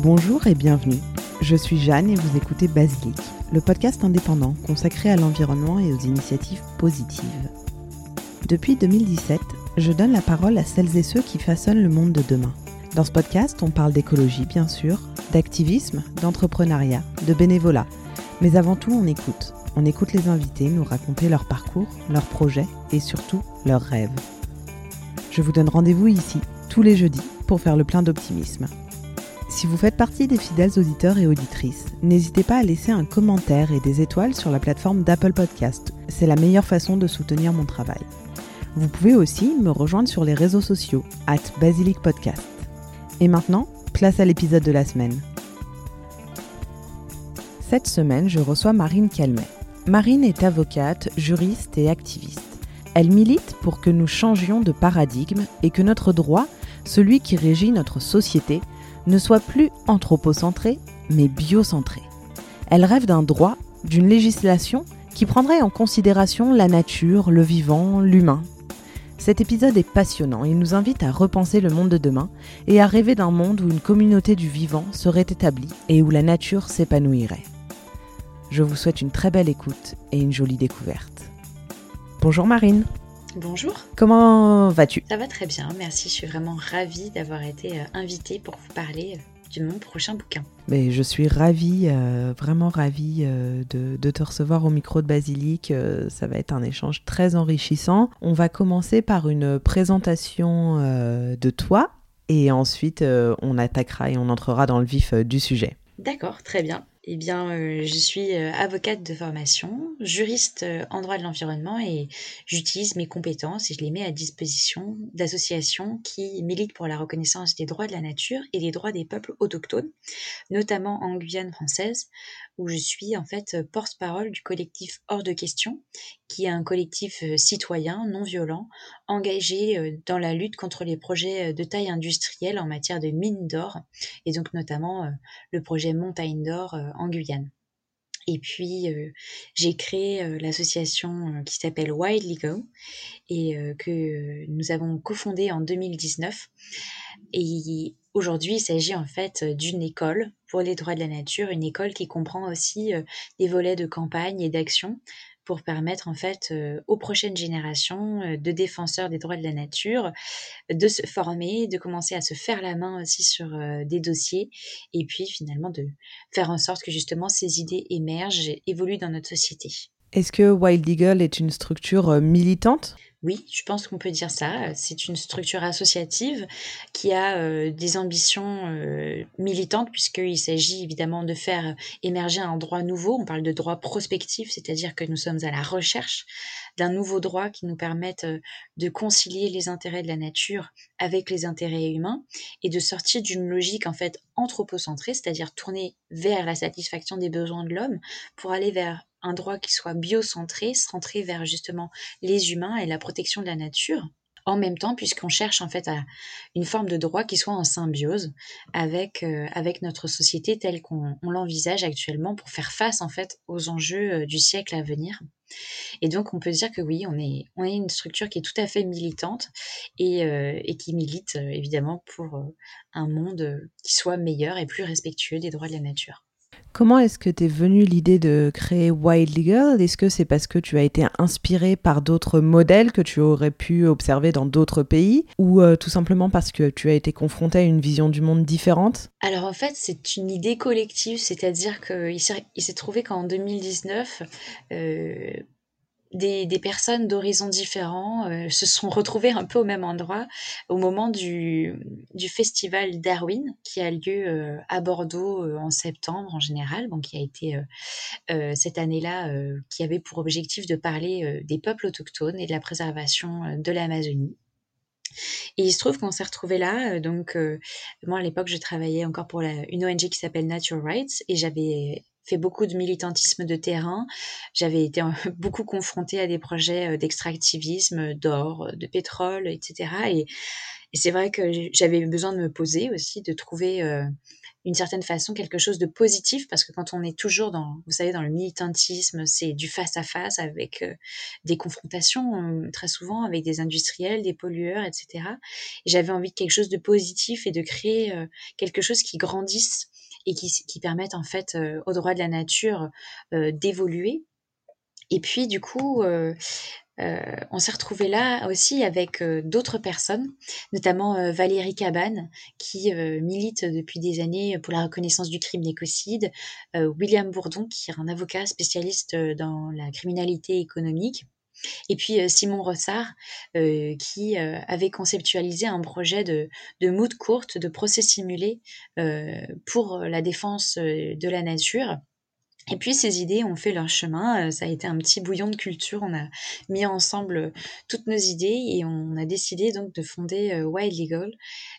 Bonjour et bienvenue. Je suis Jeanne et vous écoutez Basilic, le podcast indépendant consacré à l'environnement et aux initiatives positives. Depuis 2017, je donne la parole à celles et ceux qui façonnent le monde de demain. Dans ce podcast, on parle d'écologie bien sûr, d'activisme, d'entrepreneuriat, de bénévolat. Mais avant tout, on écoute. On écoute les invités nous raconter leur parcours, leurs projets et surtout leurs rêves. Je vous donne rendez-vous ici, tous les jeudis, pour faire le plein d'optimisme. Si vous faites partie des fidèles auditeurs et auditrices, n'hésitez pas à laisser un commentaire et des étoiles sur la plateforme d'Apple Podcast. C'est la meilleure façon de soutenir mon travail. Vous pouvez aussi me rejoindre sur les réseaux sociaux, @BasilicPodcast. Et maintenant, place à l'épisode de la semaine. Cette semaine, je reçois Marine Calmet. Marine est avocate, juriste et activiste. Elle milite pour que nous changions de paradigme et que notre droit, celui qui régit notre société, ne soit plus anthropocentré, mais biocentré. Elle rêve d'un droit, d'une législation qui prendrait en considération la nature, le vivant, l'humain. Cet épisode est passionnant, il nous invite à repenser le monde de demain et à rêver d'un monde où une communauté du vivant serait établie et où la nature s'épanouirait. Je vous souhaite une très belle écoute et une jolie découverte. Bonjour Marine. Bonjour. Comment vas-tu ? Ça va très bien, merci. Je suis vraiment ravie d'avoir été invitée pour vous parler de mon prochain bouquin. Mais je suis ravie, vraiment ravie de te recevoir au micro de Basilic. Ça va être un échange très enrichissant. On va commencer par une présentation de toi et ensuite on attaquera et on entrera dans le vif du sujet. D'accord, très bien. Eh bien, je suis avocate de formation, juriste en droit de l'environnement et j'utilise mes compétences et je les mets à disposition d'associations qui militent pour la reconnaissance des droits de la nature et des droits des peuples autochtones, notamment en Guyane française, où je suis en fait porte-parole du collectif Hors de Question, qui est un collectif citoyen, non violent, engagé dans la lutte contre les projets de taille industrielle en matière de mines d'or, et donc notamment le projet Montagne d'Or en Guyane. Et puis, j'ai créé l'association qui s'appelle Wildly Go et que nous avons cofondée en 2019. Et aujourd'hui, il s'agit en fait d'une école pour les droits de la nature, une école qui comprend aussi des volets de campagne et d'action pour permettre en fait aux prochaines générations de défenseurs des droits de la nature de se former, de commencer à se faire la main aussi sur des dossiers et puis finalement de faire en sorte que justement ces idées émergent et évoluent dans notre société. Est-ce que Wild Eagle est une structure militante ? Oui, je pense qu'on peut dire ça. C'est une structure associative qui a des ambitions militantes puisqu'il s'agit évidemment de faire émerger un droit nouveau. On parle de droit prospectif, c'est-à-dire que nous sommes à la recherche d'un nouveau droit qui nous permette de concilier les intérêts de la nature avec les intérêts humains et de sortir d'une logique en fait anthropocentrée, c'est-à-dire tournée vers la satisfaction des besoins de l'homme pour aller vers un droit qui soit biocentré, centré vers justement les humains et la protection de la nature, en même temps puisqu'on cherche en fait à une forme de droit qui soit en symbiose avec notre société telle qu'on l'envisage actuellement pour faire face en fait aux enjeux du siècle à venir. Et donc on peut dire que oui, on est une structure qui est tout à fait militante et qui milite évidemment pour un monde qui soit meilleur et plus respectueux des droits de la nature. Comment est-ce que t'es venue l'idée de créer Wild Eagle ? Est-ce que c'est parce que tu as été inspirée par d'autres modèles que tu aurais pu observer dans d'autres pays ou tout simplement parce que tu as été confrontée à une vision du monde différente ? Alors en fait, c'est une idée collective, c'est-à-dire qu'il s'est trouvé qu'en 2019, des personnes d'horizons différents se sont retrouvées un peu au même endroit au moment du festival Darwin qui a lieu à Bordeaux en septembre en général, donc qui a été cette année-là, qui avait pour objectif de parler des peuples autochtones et de la préservation de l'Amazonie. Et il se trouve qu'on s'est retrouvés là, moi à l'époque je travaillais encore pour une ONG qui s'appelle Nature Rights et j'avais fait beaucoup de militantisme de terrain. J'avais été beaucoup confrontée à des projets d'extractivisme, d'or, de pétrole, etc. Et c'est vrai que j'avais besoin de me poser aussi, de trouver d'une certaine façon quelque chose de positif, parce que quand on est toujours vous savez, dans le militantisme, c'est du face à face avec des confrontations très souvent avec des industriels, des pollueurs, etc. Et j'avais envie de quelque chose de positif et de créer quelque chose qui grandisse et qui permettent en fait aux droits de la nature d'évoluer. Et puis du coup, on s'est retrouvés là aussi avec d'autres personnes, notamment Valérie Cabane, qui milite depuis des années pour la reconnaissance du crime d'écocide, William Bourdon, qui est un avocat spécialiste dans la criminalité économique, et puis Simon Rossard, qui avait conceptualisé un projet de moot court, de procès simulé pour la défense de la nature. Et puis ces idées ont fait leur chemin, ça a été un petit bouillon de culture. On a mis ensemble toutes nos idées et on a décidé donc de fonder Wild Legal,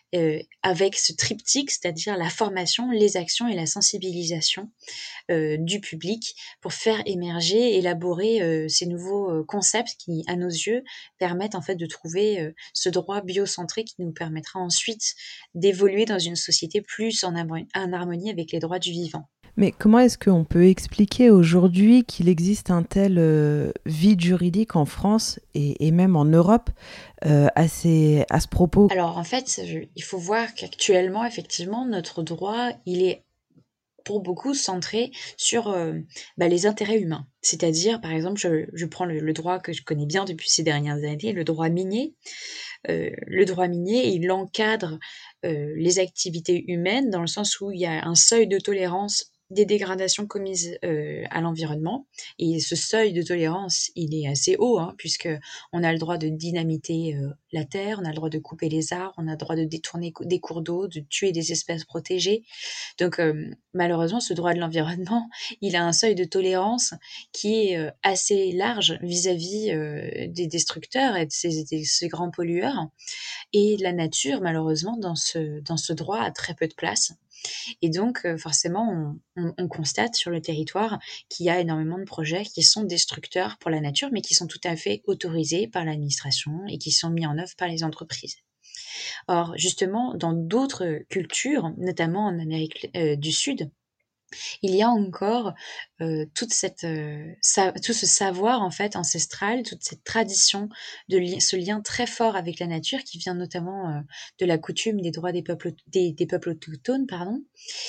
avec ce triptyque, c'est-à-dire la formation, les actions et la sensibilisation du public pour faire émerger, élaborer ces nouveaux concepts qui, à nos yeux, permettent en fait de trouver ce droit biocentré qui nous permettra ensuite d'évoluer dans une société plus en harmonie avec les droits du vivant. Mais comment est-ce qu'on peut expliquer aujourd'hui qu'il existe un tel vide juridique en France et même en Europe à ce propos? Alors en fait, il faut voir qu'actuellement, effectivement, notre droit, il est pour beaucoup centré sur les intérêts humains. C'est-à-dire, par exemple, je prends le droit que je connais bien depuis ces dernières années, le droit minier. Le droit minier, il encadre les activités humaines dans le sens où il y a un seuil de tolérance des dégradations commises à l'environnement. Et ce seuil de tolérance, il est assez haut, puisque on a le droit de dynamiter la terre, on a le droit de couper les arbres, on a le droit de détourner des cours d'eau, de tuer des espèces protégées. Donc malheureusement, ce droit de l'environnement, il a un seuil de tolérance qui est assez large vis-à-vis des destructeurs et de ces grands pollueurs. Et la nature, malheureusement, dans ce droit, a très peu de place. Et donc, forcément, on constate sur le territoire qu'il y a énormément de projets qui sont destructeurs pour la nature, mais qui sont tout à fait autorisés par l'administration et qui sont mis en œuvre par les entreprises. Or, justement, dans d'autres cultures, notamment en Amérique du Sud, il y a encore tout ce savoir en fait ancestral, toute cette tradition ce lien très fort avec la nature qui vient notamment de la coutume des droits des peuples autochtones, pardon,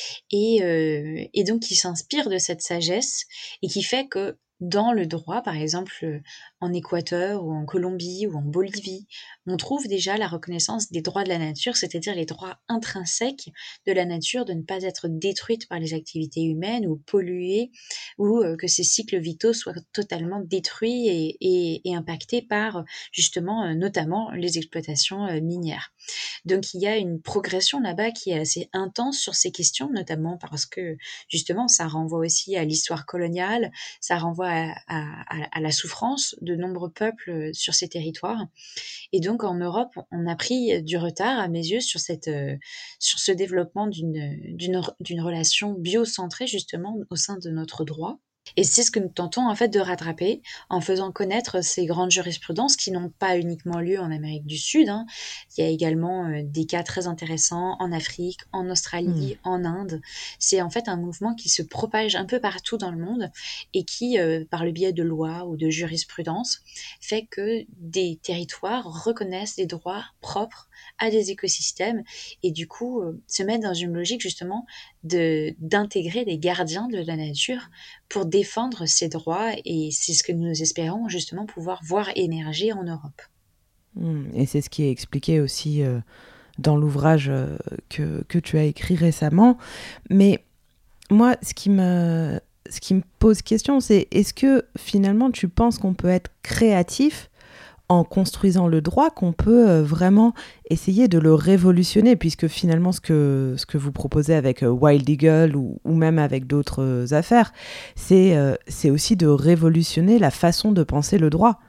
et donc qui s'inspire de cette sagesse et qui fait que dans le droit, par exemple, en Équateur ou en Colombie ou en Bolivie, on trouve déjà la reconnaissance des droits de la nature, c'est-à-dire les droits intrinsèques de la nature de ne pas être détruite par les activités humaines ou polluée, ou que ces cycles vitaux soient totalement détruits et impactés par justement, notamment les exploitations minières. Donc il y a une progression là-bas qui est assez intense sur ces questions, notamment parce que justement ça renvoie aussi à l'histoire coloniale, ça renvoie à la souffrance de nombreux peuples sur ces territoires. Et donc en Europe, on a pris du retard à mes yeux sur sur ce développement d'une relation biocentrée justement au sein de notre droit. Et c'est ce que nous tentons en fait de rattraper en faisant connaître ces grandes jurisprudences qui n'ont pas uniquement lieu en Amérique du Sud. Il y a également des cas très intéressants en Afrique, en Australie, en Inde. C'est en fait un mouvement qui se propage un peu partout dans le monde et qui, par le biais de lois ou de jurisprudence, fait que des territoires reconnaissent des droits propres à des écosystèmes et du coup se mettent dans une logique justement d'intégrer des gardiens de la nature pour défendre ces droits, et c'est ce que nous espérons justement pouvoir voir émerger en Europe. Et c'est ce qui est expliqué aussi dans l'ouvrage que tu as écrit récemment. Mais moi, ce qui me pose question, c'est est-ce que finalement tu penses qu'on peut être créatif en construisant le droit, qu'on peut vraiment essayer de le révolutionner, puisque finalement ce que vous proposez avec Wild Eagle ou même avec d'autres affaires, c'est aussi de révolutionner la façon de penser le droit.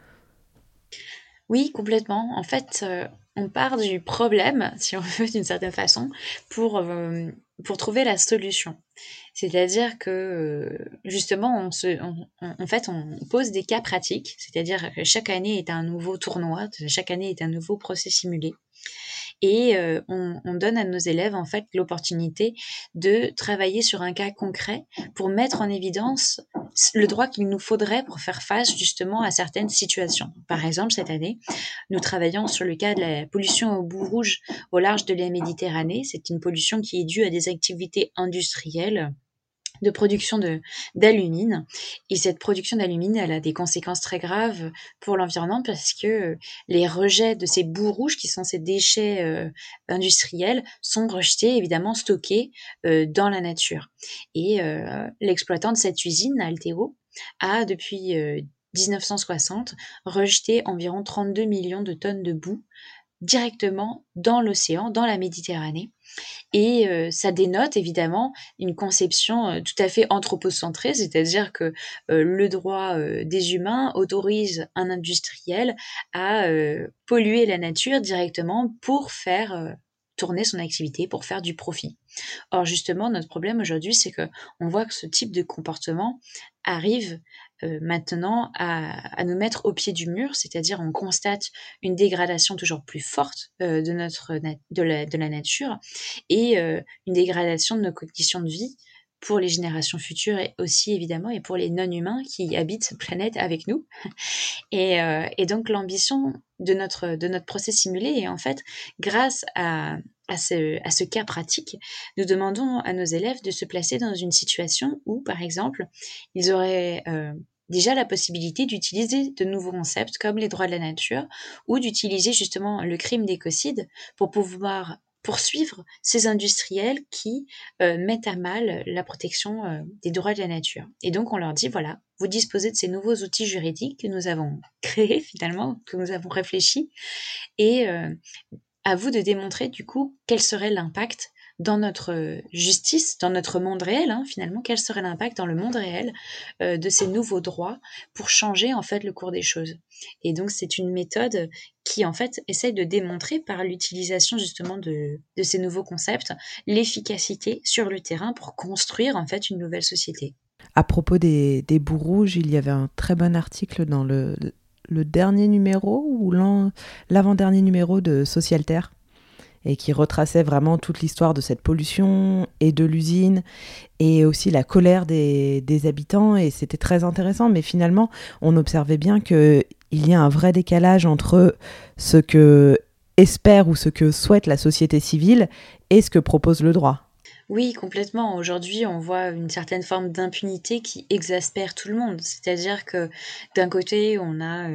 Oui, complètement. En fait, on part du problème, si on veut, d'une certaine façon, pour trouver la solution. C'est-à-dire que, justement, en fait, on pose des cas pratiques, c'est-à-dire que chaque année est un nouveau tournoi, chaque année est un nouveau procès simulé. et on donne à nos élèves, en fait, l'opportunité de travailler sur un cas concret pour mettre en évidence le droit qu'il nous faudrait pour faire face, justement, à certaines situations. Par exemple, cette année, nous travaillons sur le cas de la pollution au bout rouge au large de la Méditerranée. C'est une pollution qui est due à des activités industrielles de production d'alumine. Et cette production d'alumine, elle a des conséquences très graves pour l'environnement parce que les rejets de ces boues rouges, qui sont ces déchets industriels, sont rejetés, évidemment stockés dans la nature. Et l'exploitant de cette usine, Alteo, a depuis 1960 rejeté environ 32 millions de tonnes de boue directement dans l'océan, dans la Méditerranée. Et ça dénote évidemment une conception tout à fait anthropocentrée, c'est-à-dire que le droit des humains autorise un industriel à polluer la nature directement pour faire tourner son activité, pour faire du profit. Or justement, notre problème aujourd'hui, c'est que on voit que ce type de comportement arrive maintenant à nous mettre au pied du mur, c'est-à-dire on constate une dégradation toujours plus forte de la nature et une dégradation de nos conditions de vie pour les générations futures et aussi évidemment et pour les non-humains qui habitent cette planète avec nous. Et donc l'ambition de notre procès simulé est en fait, grâce à ce cas pratique, nous demandons à nos élèves de se placer dans une situation où, par exemple, ils auraient déjà la possibilité d'utiliser de nouveaux concepts comme les droits de la nature ou d'utiliser justement le crime d'écocide pour pouvoir poursuivre ces industriels qui mettent à mal la protection des droits de la nature. Et donc on leur dit, voilà, vous disposez de ces nouveaux outils juridiques que nous avons créés finalement, que nous avons réfléchis, et à vous de démontrer du coup quel serait l'impact dans notre justice, dans notre monde réel, hein, finalement, quel serait l'impact dans le monde réel de ces nouveaux droits pour changer en fait le cours des choses. Et donc c'est une méthode qui en fait essaye de démontrer par l'utilisation justement de ces nouveaux concepts l'efficacité sur le terrain pour construire en fait une nouvelle société. À propos des boues rouges, il y avait un très bon article dans le dernier numéro ou l'avant-dernier numéro de Socialterre et qui retraçait vraiment toute l'histoire de cette pollution et de l'usine et aussi la colère des habitants, et c'était très intéressant. Mais finalement, on observait bien qu'il y a un vrai décalage entre ce que espère ou ce que souhaite la société civile et ce que propose le droit. Oui, complètement. Aujourd'hui, on voit une certaine forme d'impunité qui exaspère tout le monde. C'est-à-dire que d'un côté, on a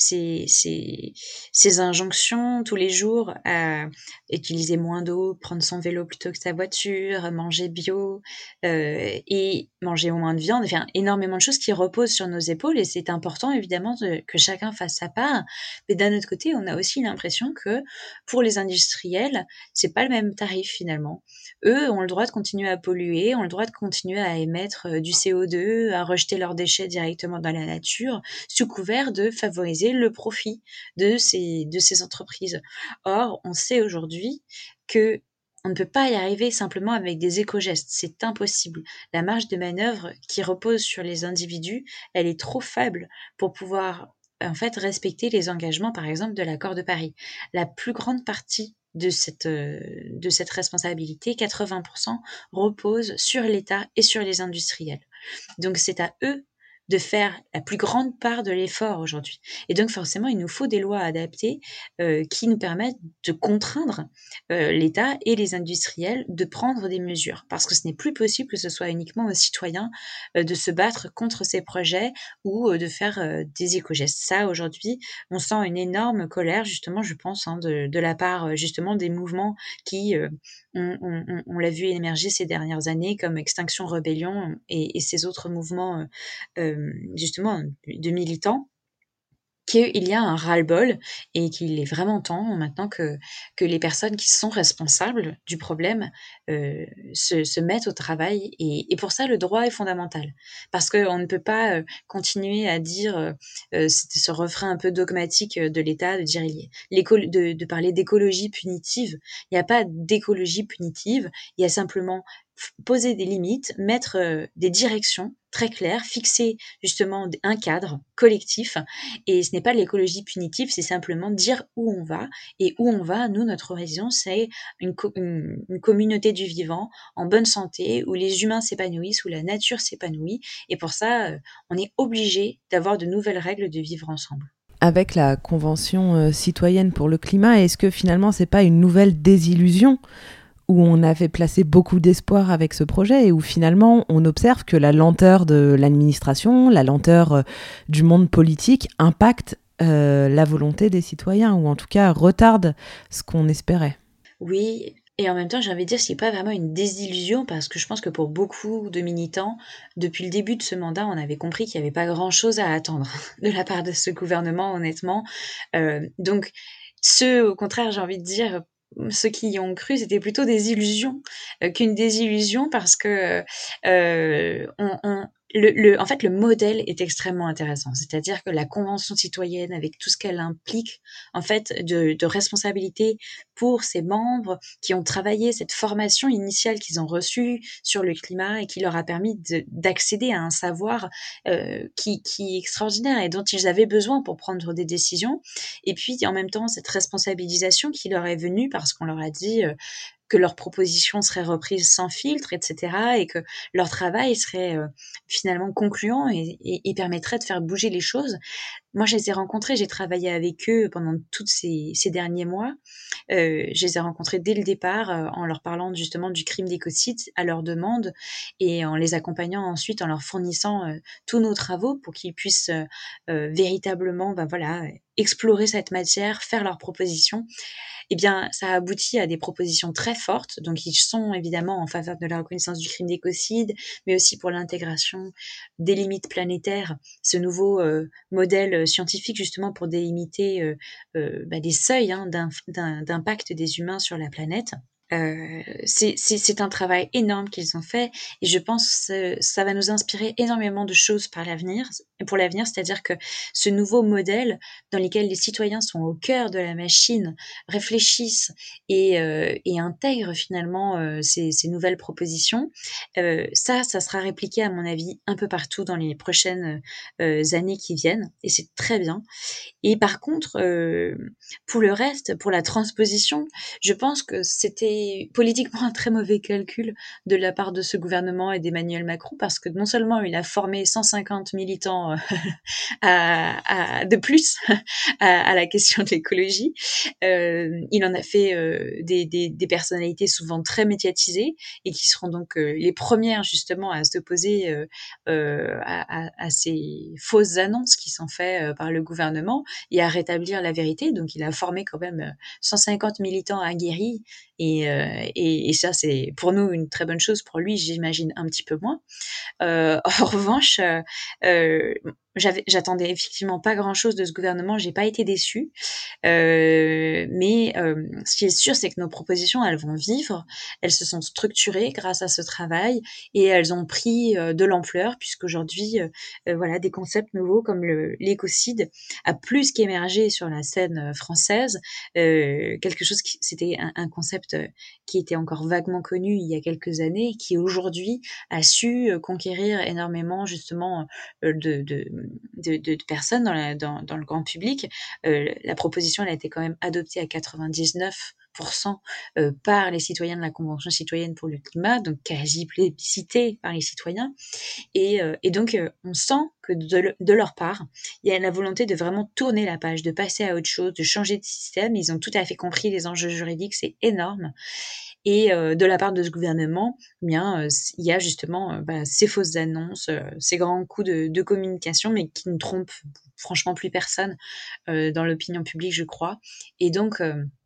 ces injonctions tous les jours à utiliser moins d'eau, prendre son vélo plutôt que sa voiture, manger bio et manger moins de viande. Enfin, énormément de choses qui reposent sur nos épaules et c'est important évidemment que chacun fasse sa part. Mais d'un autre côté, on a aussi l'impression que pour les industriels, c'est pas le même tarif finalement. Eux ont le droit de continuer à polluer, ont le droit de continuer à émettre du CO2, à rejeter leurs déchets directement dans la nature, sous couvert de favoriser le profit de ces entreprises. Or, on sait aujourd'hui que on ne peut pas y arriver simplement avec des éco-gestes, c'est impossible. La marge de manœuvre qui repose sur les individus, elle est trop faible pour pouvoir en fait respecter les engagements, par exemple, de l'accord de Paris. La plus grande partie de cette responsabilité, 80%, repose sur l'État et sur les industriels. Donc c'est à eux de faire la plus grande part de l'effort aujourd'hui. Et donc forcément, il nous faut des lois adaptées qui nous permettent de contraindre l'État et les industriels de prendre des mesures. Parce que ce n'est plus possible que ce soit uniquement aux citoyens de se battre contre ces projets ou de faire des éco-gestes. Ça, aujourd'hui, on sent une énorme colère, justement, je pense, hein, de la part justement des mouvements qui on l'a vu émerger ces dernières années comme Extinction Rebellion et ces autres mouvements justement de militants, qu'il y a un ras-le-bol et qu'il est vraiment temps maintenant que les personnes qui sont responsables du problème se mettent au travail. Et pour ça, le droit est fondamental. Parce qu'on ne peut pas continuer à dire ce refrain un peu dogmatique de l'État, de dire de parler d'écologie punitive. Il n'y a pas d'écologie punitive, il y a simplement poser des limites, mettre des directions très clair, fixer justement un cadre collectif. Et ce n'est pas l'écologie punitive, c'est simplement dire où on va. Et où on va, nous, notre horizon, c'est une communauté du vivant en bonne santé, où les humains s'épanouissent, où la nature s'épanouit. Et pour ça, on est obligé d'avoir de nouvelles règles de vivre ensemble. Avec la Convention citoyenne pour le climat, est-ce que finalement c'est pas une nouvelle désillusion où on avait placé beaucoup d'espoir avec ce projet et où finalement on observe que la lenteur de l'administration, la lenteur du monde politique impacte la volonté des citoyens, ou en tout cas retarde ce qu'on espérait? Oui, et en même temps, j'ai envie de dire que c'est pas vraiment une désillusion parce que je pense que pour beaucoup de militants, depuis le début de ce mandat, on avait compris qu'il y avait pas grand-chose à attendre de la part de ce gouvernement, honnêtement. Donc ceux, au contraire, j'ai envie de dire, ceux qui y ont cru, c'était plutôt des illusions, qu'une désillusion parce que, on en fait, le modèle est extrêmement intéressant. C'est-à-dire que la convention citoyenne, avec tout ce qu'elle implique, en fait, de responsabilité pour ses membres qui ont travaillé cette formation initiale qu'ils ont reçue sur le climat et qui leur a permis d'accéder à un savoir qui est extraordinaire et dont ils avaient besoin pour prendre des décisions. Et puis, en même temps, cette responsabilisation qui leur est venue parce qu'on leur a dit que leurs propositions seraient reprises sans filtre, etc., et que leur travail serait finalement concluant et permettrait de faire bouger les choses. Moi, je les ai rencontrés, j'ai travaillé avec eux pendant tous ces derniers mois. Je les ai rencontrés dès le départ en leur parlant justement du crime d'écocide à leur demande et en les accompagnant ensuite en leur fournissant tous nos travaux pour qu'ils puissent véritablement explorer cette matière, faire leurs propositions. Eh bien, ça a abouti à des propositions très fortes. Donc, ils sont évidemment en faveur de la reconnaissance du crime d'écocide, mais aussi pour l'intégration des limites planétaires, ce nouveau modèle scientifique justement pour délimiter des seuils d'impact des humains sur la planète. C'est un travail énorme qu'ils ont fait et je pense que ça va nous inspirer énormément de choses pour l'avenir, c'est-à-dire que ce nouveau modèle dans lequel les citoyens sont au cœur de la machine, réfléchissent et intègrent finalement ces nouvelles propositions, ça sera répliqué à mon avis un peu partout dans les prochaines années qui viennent et c'est très bien. Et par contre, pour le reste, pour la transposition, je pense que c'était politiquement un très mauvais calcul de la part de ce gouvernement et d'Emmanuel Macron, parce que non seulement il a formé 150 militants de plus à la question de l'écologie, il en a fait des personnalités souvent très médiatisées et qui seront donc les premières justement à s'opposer à ces fausses annonces qui sont faites par le gouvernement et à rétablir la vérité. Donc, il a formé quand même 150 militants aguerris et ça, c'est pour nous une très bonne chose. Pour lui, j'imagine un petit peu moins. En revanche, j'attendais effectivement pas grand-chose de ce gouvernement. J'ai pas été déçue. Mais ce qui est sûr, c'est que nos propositions, elles vont vivre. Elles se sont structurées grâce à ce travail et elles ont pris de l'ampleur puisqu'aujourd'hui, des concepts nouveaux comme l'écocide a plus qu'émergé sur la scène française. Quelque chose c'était un concept qui était encore vaguement connu il y a quelques années, qui aujourd'hui a su conquérir énormément justement de personnes dans le grand public. La proposition, elle a été quand même adoptée à 99% par les citoyens de la Convention citoyenne pour le climat, donc quasi plébiscitée par les citoyens. Et donc, on sent que de leur part, il y a la volonté de vraiment tourner la page, de passer à autre chose, de changer de système. Ils ont tout à fait compris les enjeux juridiques, c'est énorme. Et de la part de ce gouvernement, il y a justement ces fausses annonces, ces grands coups de communication, mais qui ne trompent franchement plus personne dans l'opinion publique, je crois. Et donc,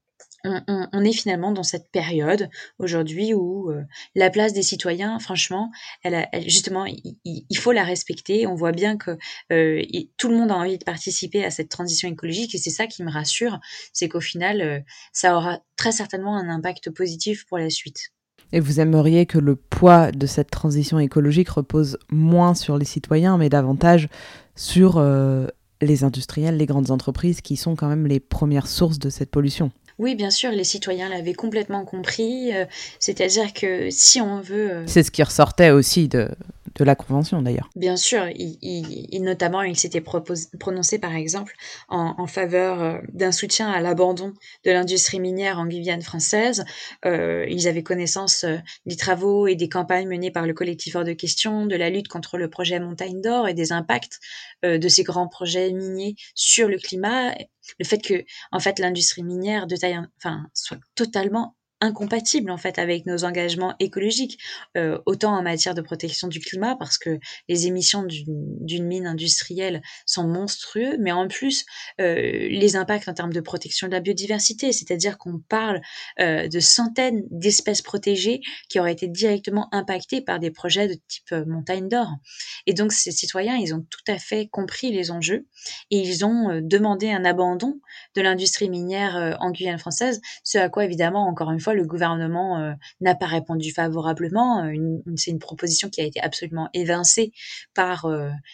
on est finalement dans cette période aujourd'hui où la place des citoyens, franchement, justement, il faut la respecter. On voit bien que tout le monde a envie de participer à cette transition écologique et c'est ça qui me rassure, c'est qu'au final, ça aura très certainement un impact positif pour la suite. Et vous aimeriez que le poids de cette transition écologique repose moins sur les citoyens, mais davantage sur les industriels, les grandes entreprises qui sont quand même les premières sources de cette pollution? Oui, bien sûr, les citoyens l'avaient complètement compris. C'est-à-dire que si on veut... C'est ce qui ressortait aussi de la Convention d'ailleurs. Bien sûr, notamment, il s'était prononcé, par exemple, en faveur d'un soutien à l'abandon de l'industrie minière en Guyane française. Ils avaient connaissance des travaux et des campagnes menées par le collectif Hors de Question, de la lutte contre le projet Montagne d'Or et des impacts de ces grands projets miniers sur le climat. Le fait que, en fait, l'industrie minière de taille, soit totalement incompatible en fait avec nos engagements écologiques, autant en matière de protection du climat parce que les émissions d'une mine industrielle sont monstrueux, mais en plus les impacts en termes de protection de la biodiversité, c'est-à-dire qu'on parle de centaines d'espèces protégées qui auraient été directement impactées par des projets de type Montagne d'Or. Et donc ces citoyens, ils ont tout à fait compris les enjeux et ils ont demandé un abandon de l'industrie minière en Guyane française, ce à quoi évidemment, encore une fois, le gouvernement n'a pas répondu favorablement. C'est une proposition qui a été absolument évincée par,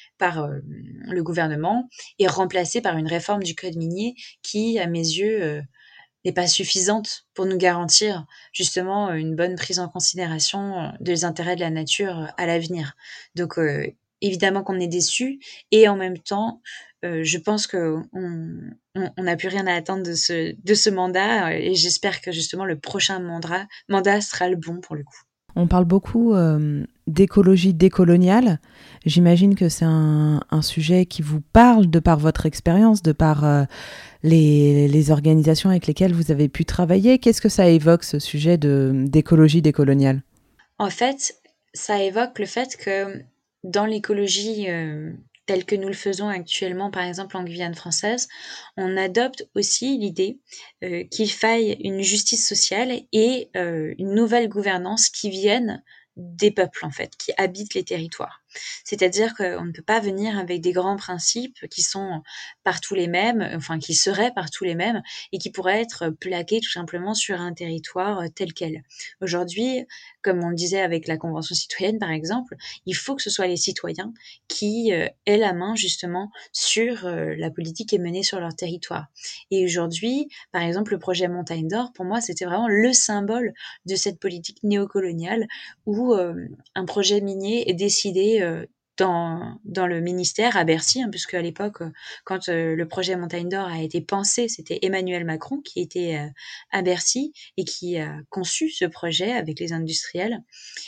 le gouvernement et remplacée par une réforme du code minier qui, à mes yeux, n'est pas suffisante pour nous garantir justement une bonne prise en considération des intérêts de la nature à l'avenir. Donc évidemment qu'on est déçus et en même temps, je pense qu'on n'a plus rien à attendre de ce mandat et j'espère que justement le prochain mandat sera le bon pour le coup. On parle beaucoup d'écologie décoloniale. J'imagine que c'est un sujet qui vous parle de par votre expérience, de par les organisations avec lesquelles vous avez pu travailler. Qu'est-ce que ça évoque, ce sujet d'écologie décoloniale ? En fait, ça évoque le fait que dans l'écologie telle que nous le faisons actuellement, par exemple en Guyane française, on adopte aussi l'idée qu'il faille une justice sociale et une nouvelle gouvernance qui vienne des peuples, en fait, qui habitent les territoires. C'est-à-dire qu'on ne peut pas venir avec des grands principes qui sont partout les mêmes, enfin qui seraient partout les mêmes, et qui pourraient être plaqués tout simplement sur un territoire tel quel. Aujourd'hui, comme on le disait avec la Convention citoyenne par exemple, il faut que ce soit les citoyens qui aient la main justement sur la politique qui est menée sur leur territoire. Et aujourd'hui, par exemple, le projet Montagne d'Or, pour moi, c'était vraiment le symbole de cette politique néocoloniale où un projet minier est décidé dans le ministère à Bercy, hein, puisque à l'époque, quand le projet Montagne d'Or a été pensé, c'était Emmanuel Macron qui était à Bercy et qui a conçu ce projet avec les industriels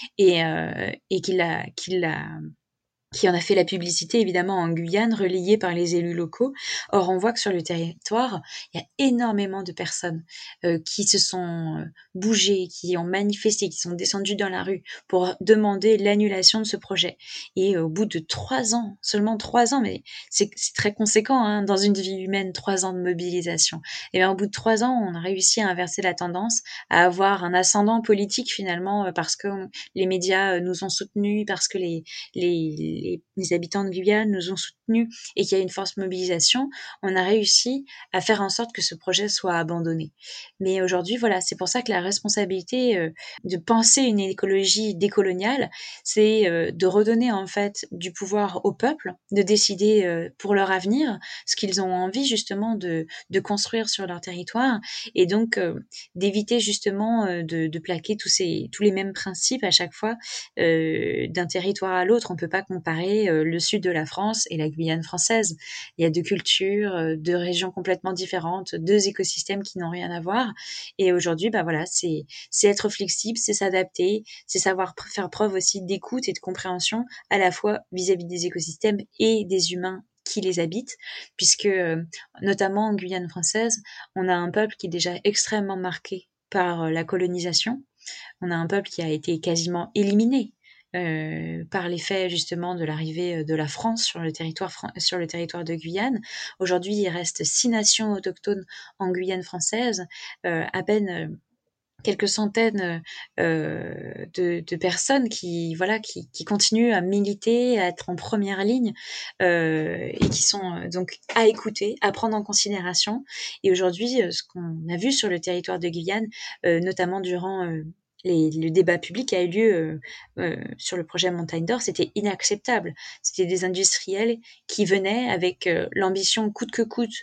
et qui en a fait la publicité évidemment en Guyane, relayée par les élus locaux. Or, on voit que sur le territoire, il y a énormément de personnes qui se sont bougées, qui ont manifesté, qui sont descendues dans la rue pour demander l'annulation de ce projet. Et au bout de 3 ans, seulement 3 ans, mais c'est très conséquent hein, dans une vie humaine, 3 ans de mobilisation. Et bien au bout de 3 ans, on a réussi à inverser la tendance, à avoir un ascendant politique finalement, parce que les médias nous ont soutenus, parce que les habitants de Guyane nous ont soutenus et qu'il y a une forte mobilisation, on a réussi à faire en sorte que ce projet soit abandonné. Mais aujourd'hui, voilà, c'est pour ça que la responsabilité de penser une écologie décoloniale, c'est de redonner en fait du pouvoir au peuple, de décider pour leur avenir ce qu'ils ont envie justement de construire sur leur territoire et donc d'éviter justement de plaquer tous les mêmes principes à chaque fois d'un territoire à l'autre. On ne peut pas comparer le sud de la France et la Guyane française. Il y a deux cultures, deux régions complètement différentes, deux écosystèmes qui n'ont rien à voir. Et aujourd'hui, bah voilà, c'est être flexible, c'est s'adapter, c'est savoir faire preuve aussi d'écoute et de compréhension à la fois vis-à-vis des écosystèmes et des humains qui les habitent, puisque notamment en Guyane française, on a un peuple qui est déjà extrêmement marqué par la colonisation. On a un peuple qui a été quasiment éliminé par l'effet justement de l'arrivée de la France sur le territoire de Guyane. Aujourd'hui, il reste 6 nations autochtones en Guyane française, à peine quelques centaines de personnes qui continuent à militer, à être en première ligne et qui sont donc à écouter, à prendre en considération. Et aujourd'hui, ce qu'on a vu sur le territoire de Guyane, notamment durant le débat public a eu lieu sur le projet Montagne d'Or, c'était inacceptable. C'était des industriels qui venaient avec l'ambition coûte que coûte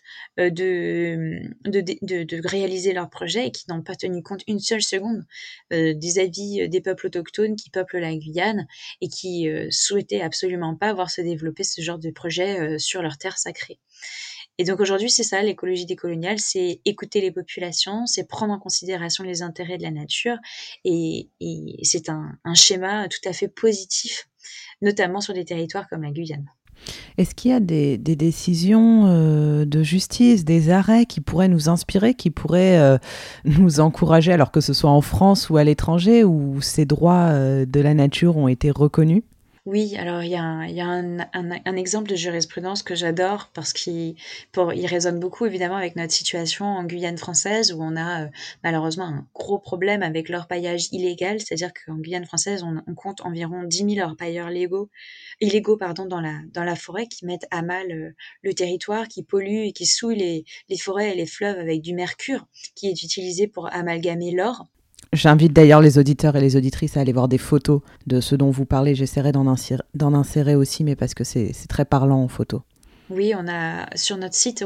de réaliser leur projet et qui n'ont pas tenu compte une seule seconde des avis des peuples autochtones qui peuplent la Guyane et qui souhaitaient absolument pas voir se développer ce genre de projet sur leur terre sacrée. Et donc aujourd'hui, c'est ça, l'écologie décoloniale, c'est écouter les populations, c'est prendre en considération les intérêts de la nature, et c'est un schéma tout à fait positif, notamment sur des territoires comme la Guyane. Est-ce qu'il y a des décisions de justice, des arrêts qui pourraient nous inspirer, qui pourraient nous encourager, alors que ce soit en France ou à l'étranger, où ces droits de la nature ont été reconnus ? Oui, alors il y a un exemple de jurisprudence que j'adore parce il résonne beaucoup évidemment avec notre situation en Guyane française où on a malheureusement un gros problème avec l'orpaillage illégal, c'est-à-dire qu'en Guyane française, on compte environ 10 000 orpailleurs illégaux pardon, dans la forêt qui mettent à mal le territoire, qui polluent et qui souillent les forêts et les fleuves avec du mercure qui est utilisé pour amalgamer l'or. J'invite d'ailleurs les auditeurs et les auditrices à aller voir des photos de ce dont vous parlez. J'essaierai d'en insérer aussi, mais parce que c'est très parlant en photo. Oui, on a sur notre site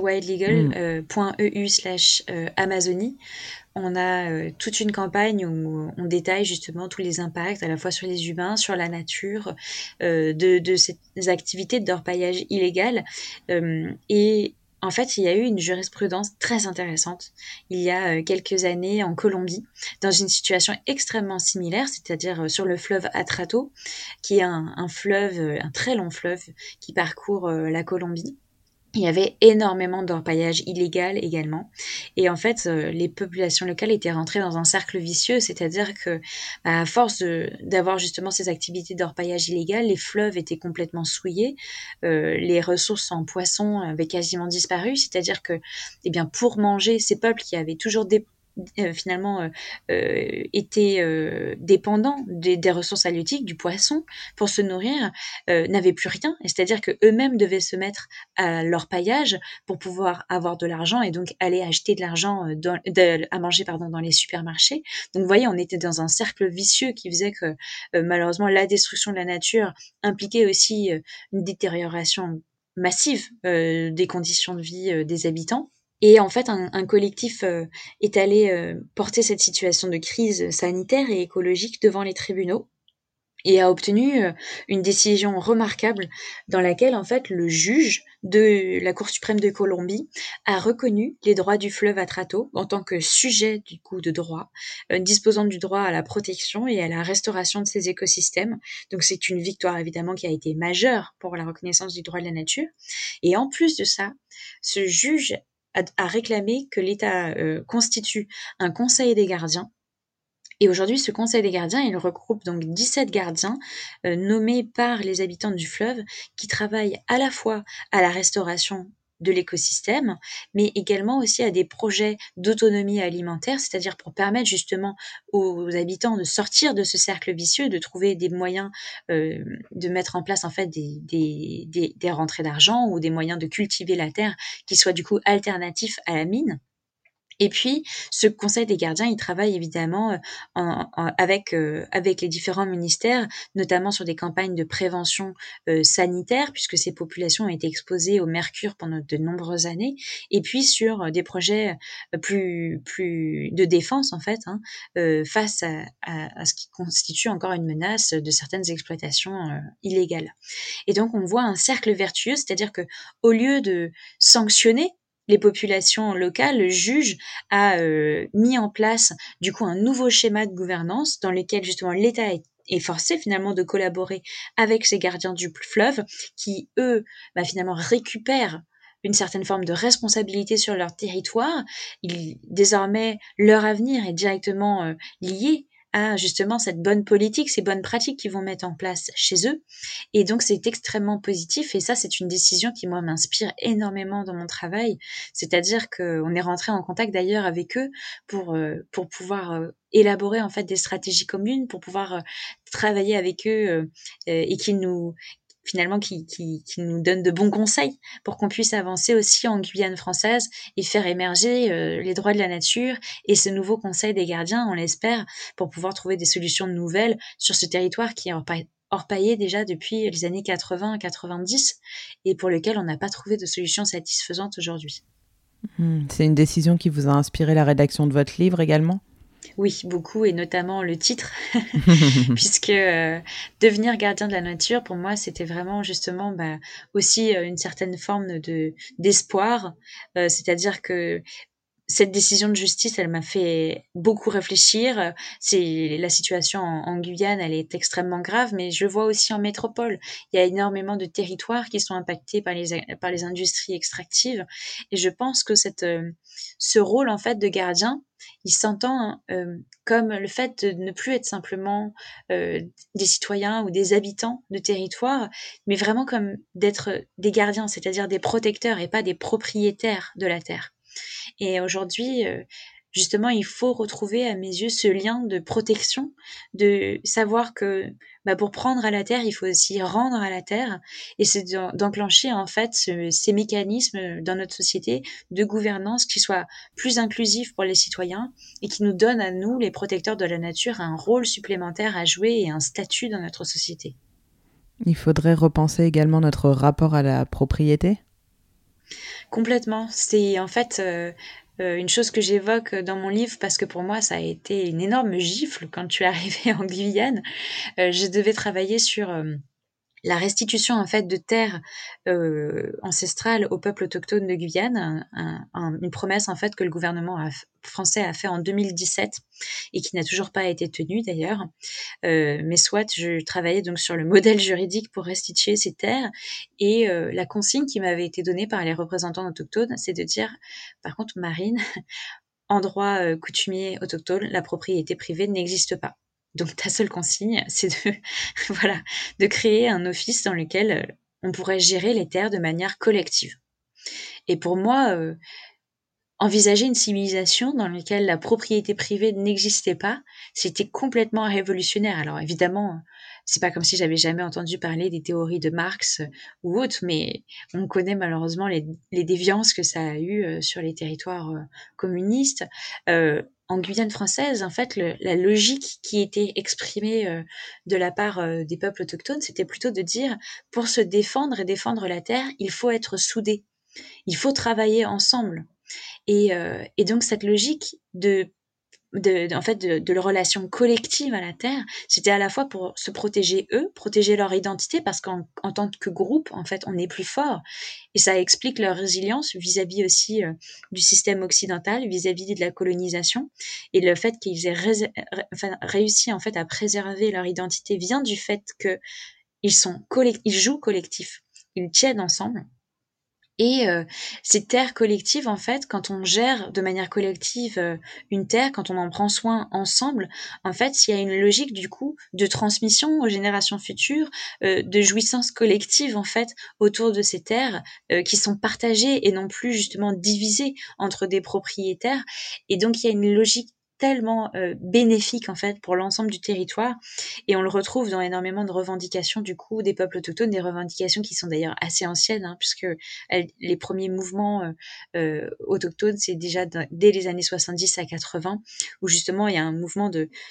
wildlegal.eu/Amazonie, on a toute une campagne où on détaille justement tous les impacts à la fois sur les humains, sur la nature, de ces activités d'orpaillage illégal. Et en fait, il y a eu une jurisprudence très intéressante il y a quelques années en Colombie, dans une situation extrêmement similaire, c'est-à-dire sur le fleuve Atrato, qui est un fleuve, un très long fleuve qui parcourt la Colombie. Il y avait énormément d'orpaillage illégal également. Et en fait, les populations locales étaient rentrées dans un cercle vicieux, c'est-à-dire que, à force d'avoir justement ces activités d'orpaillage illégal, les fleuves étaient complètement souillés, les ressources en poissons avaient quasiment disparu, c'est-à-dire que, eh bien, pour manger, ces peuples qui avaient toujours finalement étaient dépendants des ressources halieutiques, du poisson, pour se nourrir, n'avaient plus rien. C'est-à-dire qu'eux-mêmes devaient se mettre à l'orpaillage pour pouvoir avoir de l'argent et donc aller acheter de l'argent à manger dans les supermarchés. Donc vous voyez, on était dans un cercle vicieux qui faisait que malheureusement la destruction de la nature impliquait aussi une détérioration massive des conditions de vie des habitants. Et en fait, un collectif est allé porter cette situation de crise sanitaire et écologique devant les tribunaux et a obtenu une décision remarquable dans laquelle en fait le juge de la Cour suprême de Colombie a reconnu les droits du fleuve Atrato en tant que sujet du coup de droit, disposant du droit à la protection et à la restauration de ces écosystèmes. Donc c'est une victoire évidemment qui a été majeure pour la reconnaissance du droit de la nature. Et en plus de ça, ce juge a réclamé que l'État constitue un conseil des gardiens. Et aujourd'hui, ce conseil des gardiens, il regroupe donc 17 gardiens nommés par les habitants du fleuve qui travaillent à la fois à la restauration de l'écosystème, mais également aussi à des projets d'autonomie alimentaire, c'est-à-dire pour permettre justement aux habitants de sortir de ce cercle vicieux, de trouver des moyens de mettre en place en fait des rentrées d'argent ou des moyens de cultiver la terre qui soient du coup alternatifs à la mine. Et puis, ce conseil des gardiens, il travaille évidemment avec les différents ministères, notamment sur des campagnes de prévention sanitaire, puisque ces populations ont été exposées au mercure pendant de nombreuses années, et puis sur des projets plus de défense en fait, face à ce qui constitue encore une menace de certaines exploitations illégales. Et donc, on voit un cercle vertueux, c'est-à-dire que au lieu de sanctionner les populations locales, le juge a mis en place du coup un nouveau schéma de gouvernance dans lequel justement l'État est forcé finalement de collaborer avec ces gardiens du fleuve qui, eux, finalement récupèrent une certaine forme de responsabilité sur leur territoire. Désormais, leur avenir est directement lié à justement cette bonne politique, ces bonnes pratiques qu'ils vont mettre en place chez eux. Et donc, c'est extrêmement positif. Et ça, c'est une décision qui, moi, m'inspire énormément dans mon travail. C'est-à-dire qu'on est rentré en contact d'ailleurs avec eux pour pouvoir élaborer en fait des stratégies communes, pour pouvoir travailler avec eux et finalement qui nous donne de bons conseils pour qu'on puisse avancer aussi en Guyane française et faire émerger les droits de la nature et ce nouveau conseil des gardiens, on l'espère, pour pouvoir trouver des solutions nouvelles sur ce territoire qui est orpaillé déjà depuis les années 80-90 et pour lequel on n'a pas trouvé de solution satisfaisante aujourd'hui. C'est une décision qui vous a inspiré la rédaction de votre livre également? Oui, beaucoup, et notamment le titre, puisque devenir gardien de la nature, pour moi, c'était vraiment justement aussi une certaine forme d'espoir. C'est-à-dire que cette décision de justice, elle m'a fait beaucoup réfléchir. C'est la situation en Guyane, elle est extrêmement grave, mais je vois aussi en métropole. Il y a énormément de territoires qui sont impactés par les industries extractives. Et je pense que ce rôle, en fait, de gardien, il s'entend comme le fait de ne plus être simplement des citoyens ou des habitants de territoire, mais vraiment comme d'être des gardiens, c'est-à-dire des protecteurs et pas des propriétaires de la terre. Et aujourd'hui, justement, il faut retrouver à mes yeux ce lien de protection, de savoir que pour prendre à la terre, il faut aussi rendre à la terre, et c'est d'enclencher en fait ces mécanismes dans notre société de gouvernance qui soient plus inclusifs pour les citoyens et qui nous donnent à nous, les protecteurs de la nature, un rôle supplémentaire à jouer et un statut dans notre société. Il faudrait repenser également notre rapport à la propriété? Complètement. C'est en fait une chose que j'évoque dans mon livre parce que pour moi ça a été une énorme gifle quand je suis arrivée en Guyane. Je devais travailler sur la restitution en fait de terres ancestrales au peuple autochtone de Guyane, une promesse en fait que le gouvernement français a fait en 2017 et qui n'a toujours pas été tenue d'ailleurs. Mais soit je travaillais donc sur le modèle juridique pour restituer ces terres et la consigne qui m'avait été donnée par les représentants autochtones, c'est de dire par contre Marine, en droit coutumier autochtone, la propriété privée n'existe pas. Donc ta seule consigne, c'est de voilà, de créer un office dans lequel on pourrait gérer les terres de manière collective. Et pour moi, envisager une civilisation dans laquelle la propriété privée n'existait pas, c'était complètement révolutionnaire. Alors évidemment, c'est pas comme si j'avais jamais entendu parler des théories de Marx ou autres, mais on connaît malheureusement les déviances que ça a eu sur les territoires communistes. En Guyane française, en fait, la logique qui était exprimée de la part des peuples autochtones, c'était plutôt de dire, pour se défendre et défendre la terre, il faut être soudés, il faut travailler ensemble. Et donc cette logique en fait de leur relation collective à la terre, c'était à la fois pour se protéger eux, protéger leur identité, parce qu'en tant que groupe, en fait, on est plus fort. Et ça explique leur résilience vis-à-vis aussi du système occidental, vis-à-vis de la colonisation. Et le fait qu'ils aient réussi en fait à préserver leur identité vient du fait que ils jouent collectif, ils tiennent ensemble. Et ces terres collectives, en fait, quand on gère de manière collective une terre, quand on en prend soin ensemble, en fait, il y a une logique du coup de transmission aux générations futures, de jouissance collective en fait autour de ces terres qui sont partagées et non plus justement divisées entre des propriétaires. Et donc il y a une logique tellement bénéfique en fait pour l'ensemble du territoire, et on le retrouve dans énormément de revendications du coup des peuples autochtones, des revendications qui sont d'ailleurs assez anciennes, hein, puisque les premiers mouvements autochtones, c'est déjà dès les années 70 à 80, où justement il y a un mouvement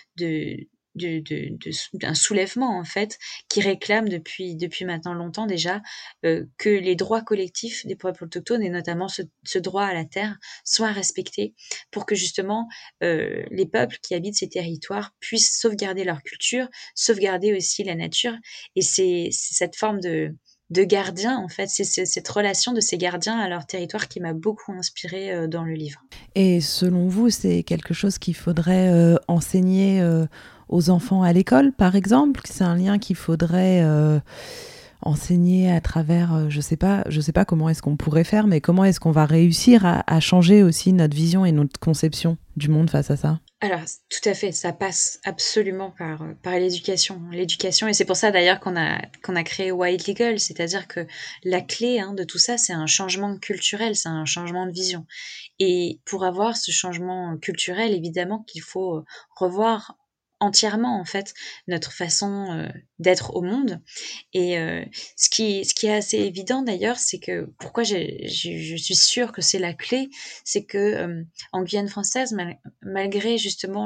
d'un soulèvement en fait qui réclame depuis maintenant longtemps déjà que les droits collectifs des peuples autochtones, et notamment ce droit à la terre, soient respectés pour que justement les peuples qui habitent ces territoires puissent sauvegarder leur culture, sauvegarder aussi la nature. Et c'est cette forme de gardiens, en fait. C'est cette relation de ces gardiens à leur territoire qui m'a beaucoup inspirée dans le livre. Et selon vous, c'est quelque chose qu'il faudrait enseigner aux enfants à l'école, par exemple? C'est un lien qu'il faudrait enseigner à travers, je sais pas comment est-ce qu'on pourrait faire, mais comment est-ce qu'on va réussir à changer aussi notre vision et notre conception du monde face à ça? Alors, tout à fait, ça passe absolument par l'éducation. L'éducation, et c'est pour ça d'ailleurs qu'on a créé White Legal, c'est-à-dire que la clé de tout ça, c'est un changement culturel, c'est un changement de vision. Et pour avoir ce changement culturel, évidemment qu'il faut revoir entièrement en fait notre façon d'être au monde. Et ce qui est assez évident d'ailleurs, c'est que pourquoi je suis sûre que c'est la clé, c'est que en Guyane française, malgré justement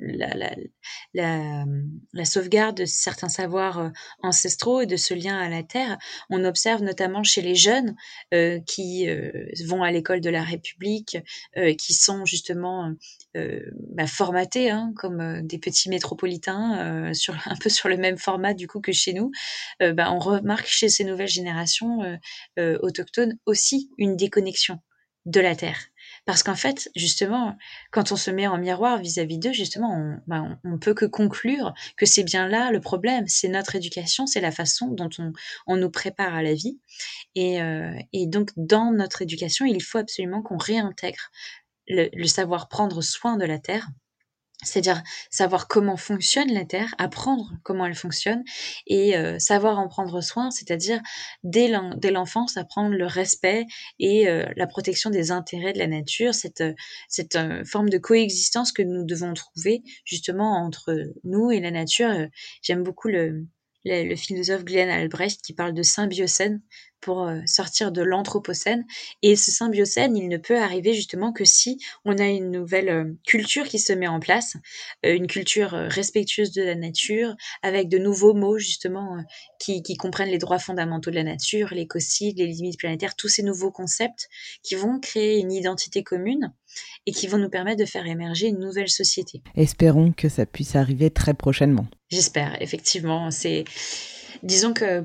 la sauvegarde de certains savoirs ancestraux et de ce lien à la terre, on observe notamment chez les jeunes qui vont à l'école de la République, qui sont justement formatés comme des petits métropolitains, un peu sur le même format du coup que chez nous. On remarque chez ces nouvelles générations autochtones aussi une déconnexion de la terre. Parce qu'en fait, justement, quand on se met en miroir vis-à-vis d'eux, justement, on peut que conclure que c'est bien là le problème. C'est notre éducation, c'est la façon dont on nous prépare à la vie. Et donc, dans notre éducation, il faut absolument qu'on réintègre le savoir prendre soin de la terre, c'est-à-dire savoir comment fonctionne la terre, apprendre comment elle fonctionne et savoir en prendre soin, c'est-à-dire dès l'enfance apprendre le respect et la protection des intérêts de la nature, cette forme de coexistence que nous devons trouver justement entre nous et la nature. J'aime beaucoup le philosophe Glenn Albrecht qui parle de symbiocène pour sortir de l'anthropocène. Et ce symbiocène, il ne peut arriver justement que si on a une nouvelle culture qui se met en place, une culture respectueuse de la nature, avec de nouveaux mots justement qui comprennent les droits fondamentaux de la nature, l'écocide, les limites planétaires, tous ces nouveaux concepts qui vont créer une identité commune et qui vont nous permettre de faire émerger une nouvelle société. Espérons que ça puisse arriver très prochainement. J'espère, effectivement. Disons que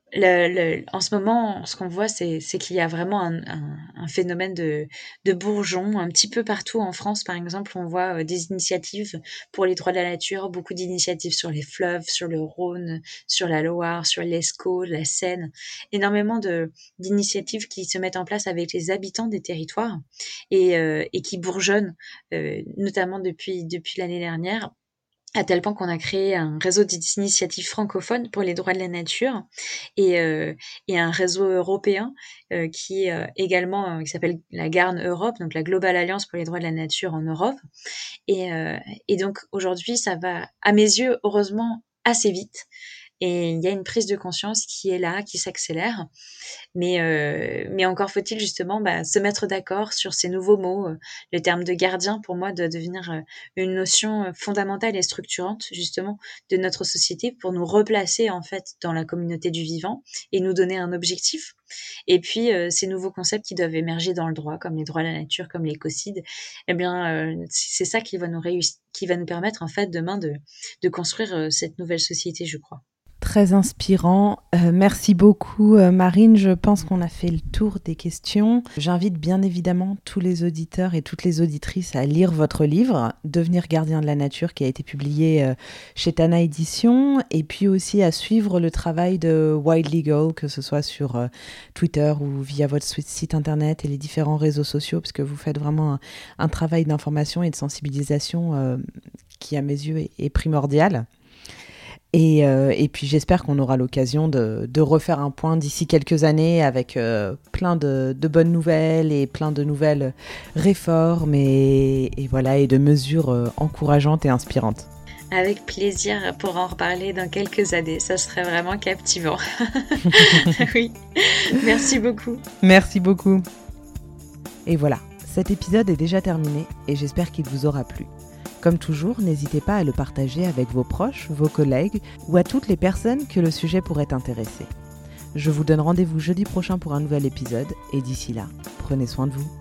en ce moment, ce qu'on voit, c'est qu'il y a vraiment un phénomène de bourgeons un petit peu partout en France. Par exemple, on voit des initiatives pour les droits de la nature, beaucoup d'initiatives sur les fleuves, sur le Rhône, sur la Loire, sur l'Escaut, la Seine, énormément d'initiatives qui se mettent en place avec les habitants des territoires et qui bourgeonnent, notamment depuis l'année dernière, à tel point qu'on a créé un réseau d'initiatives francophones pour les droits de la nature et un réseau européen qui également qui s'appelle la GARN Europe, donc la Global Alliance pour les droits de la nature en Europe. Et donc aujourd'hui, ça va, à mes yeux, heureusement, assez vite. Et il y a une prise de conscience qui est là, qui s'accélère. Mais encore faut-il justement se mettre d'accord sur ces nouveaux mots. Le terme de gardien, pour moi, doit devenir une notion fondamentale et structurante justement de notre société pour nous replacer en fait dans la communauté du vivant et nous donner un objectif. Et puis ces nouveaux concepts qui doivent émerger dans le droit, comme les droits à la nature, comme l'écocide, c'est ça qui va nous permettre en fait demain de construire cette nouvelle société, je crois. Très inspirant. Merci beaucoup Marine. Je pense qu'on a fait le tour des questions. J'invite bien évidemment tous les auditeurs et toutes les auditrices à lire votre livre « Devenir gardien de la nature » qui a été publié chez Tana Éditions, et puis aussi à suivre le travail de Wild Legal, que ce soit sur Twitter ou via votre site internet et les différents réseaux sociaux, parce que vous faites vraiment un travail d'information et de sensibilisation qui à mes yeux est primordial. Et puis j'espère qu'on aura l'occasion de refaire un point d'ici quelques années avec plein de bonnes nouvelles et plein de nouvelles réformes et de mesures encourageantes et inspirantes. Avec plaisir pour en reparler dans quelques années, ça serait vraiment captivant. Oui, merci beaucoup. Merci beaucoup. Et voilà, cet épisode est déjà terminé et j'espère qu'il vous aura plu. Comme toujours, n'hésitez pas à le partager avec vos proches, vos collègues ou à toutes les personnes que le sujet pourrait intéresser. Je vous donne rendez-vous jeudi prochain pour un nouvel épisode et d'ici là, prenez soin de vous.